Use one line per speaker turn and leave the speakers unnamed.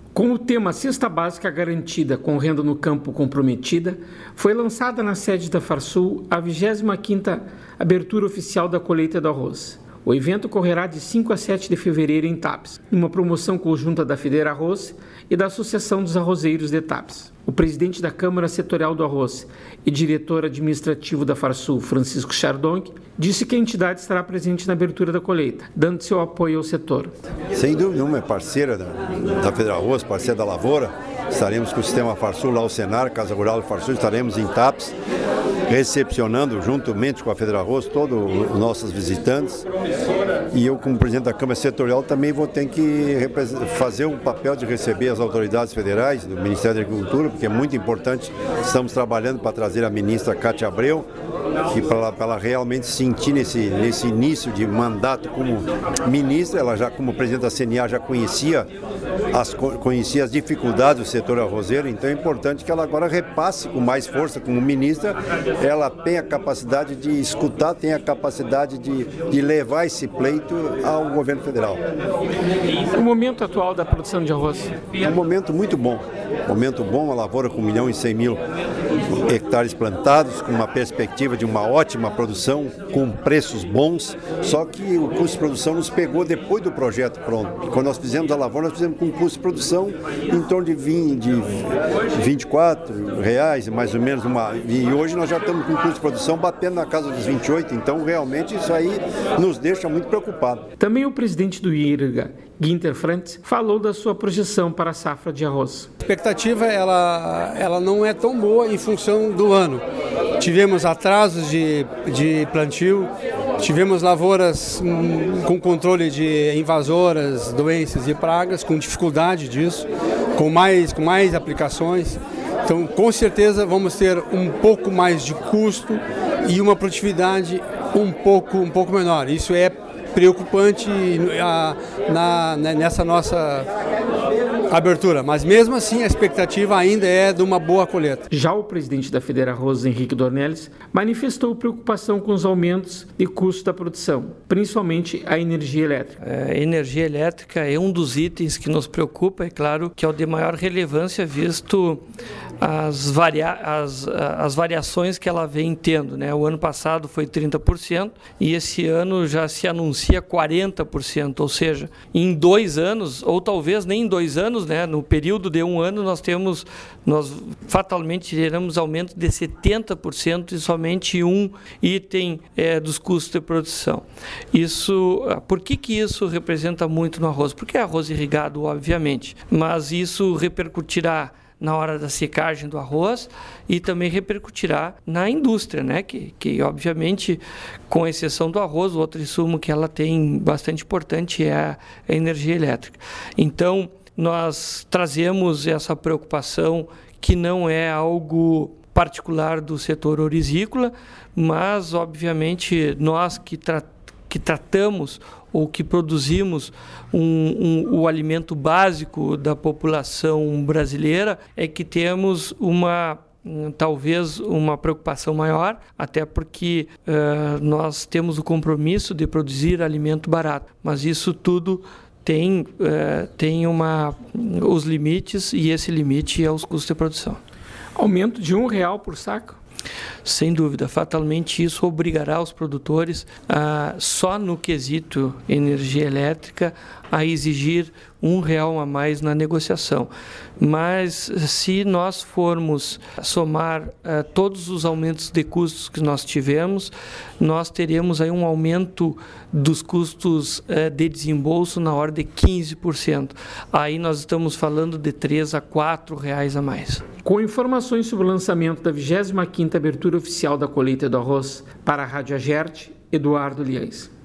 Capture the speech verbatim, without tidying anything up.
Com o tema Cesta Básica Garantida com Renda no Campo Comprometida, foi lançada na sede da Farsul a vigésima quinta abertura oficial da colheita do arroz. O evento ocorrerá de cinco a sete de fevereiro em Tapes, numa promoção conjunta da Federa Arroz e da Associação dos Arrozeiros de Tapes. O presidente da Câmara Setorial do Arroz e diretor administrativo da Farsul, Francisco Chardonc, disse que a entidade estará presente na abertura da colheita, dando seu apoio ao setor.
Sem dúvida nenhuma, é parceira da, da Federa Arroz, parceira da Lavoura. Estaremos com o sistema Farsul lá, o Senar, Casa Rural do Farsul, estaremos em Tapes, recepcionando juntamente com a Federa Arroz todos os nossos visitantes. E eu, como presidente da Câmara Setorial, também vou ter que fazer o papel de receber as autoridades federais do Ministério da Agricultura, porque é muito importante. Estamos trabalhando para trazer a ministra Cátia Abreu, que para ela, para ela realmente sentir nesse, nesse início de mandato como ministra. Ela já, como presidente da C N A, já conhecia as, conhecia as dificuldades do setor arrozeiro, então é importante que ela agora repasse com mais força como ministra. Ela tem a capacidade de escutar, tem a capacidade de, de levar esse pleito ao governo federal.
O momento atual da produção de arroz?
É um momento muito bom, momento bom, a lavoura com um milhão e cem mil hectares plantados, com uma perspectiva de uma ótima produção, com preços bons, só que o custo de produção nos pegou depois do projeto pronto. Quando nós fizemos a lavoura, nós fizemos com um custo de produção em torno de, vinte, de vinte e quatro reais, mais ou menos, uma, e hoje nós já estamos com um custo de produção batendo na casa dos vinte e oito, então realmente isso aí nos deixa muito preocupados.
Também o presidente do I R G A, Guinter Frantz, falou da sua projeção para a safra de arroz.
A expectativa ela, ela não é tão boa em função do ano. Tivemos atrasos de, de plantio, tivemos lavouras hum, com controle de invasoras, doenças e pragas, com dificuldade disso, com mais, com mais aplicações. Então, com certeza, vamos ter um pouco mais de custo e uma produtividade um pouco, um pouco menor. Isso é preocupante a, na, nessa nossa abertura, mas mesmo assim a expectativa ainda é de uma boa colheita.
Já o presidente da Federa Arroz, Henrique Dornelles, manifestou preocupação com os aumentos de custo da produção, principalmente a energia elétrica.
A energia elétrica é um dos itens que nos preocupa, é claro que é o de maior relevância visto as, varia- as, as variações que ela vem tendo, né? O ano passado foi trinta por cento e esse ano já se anuncia quarenta por cento, ou seja, em dois anos, ou talvez nem em dois anos, né? No período de um ano nós temos, nós fatalmente teremos aumento de setenta por cento e somente um item é, dos custos de produção. Isso, por que que isso representa muito no arroz? Porque é arroz irrigado, obviamente, mas isso repercutirá na hora da secagem do arroz e também repercutirá na indústria, né? Que, que obviamente, com exceção do arroz, o outro insumo que ela tem bastante importante é a, a energia elétrica. Então, nós trazemos essa preocupação que não é algo particular do setor orizícola, mas, obviamente, nós que, tra- que tratamos ou que produzimos um, um, o alimento básico da população brasileira, é que temos uma, talvez, uma preocupação maior, até porque uh, nós temos o compromisso de produzir alimento barato, mas isso tudo tem, uh, tem uma, os limites, e esse limite é os custos de produção.
Aumento de um real por saco?
Sem dúvida, fatalmente isso obrigará os produtores, a, só no quesito energia elétrica, a exigir um real a mais na negociação. Mas se nós formos somar uh, todos os aumentos de custos que nós tivemos, nós teremos aí um aumento dos custos uh, de desembolso na ordem de quinze por cento. Aí nós estamos falando de três a quatro reais a mais.
Com informações sobre o lançamento da vigésima quinta abertura oficial da colheita do arroz, para a Rádio Agerte, Eduardo Liães.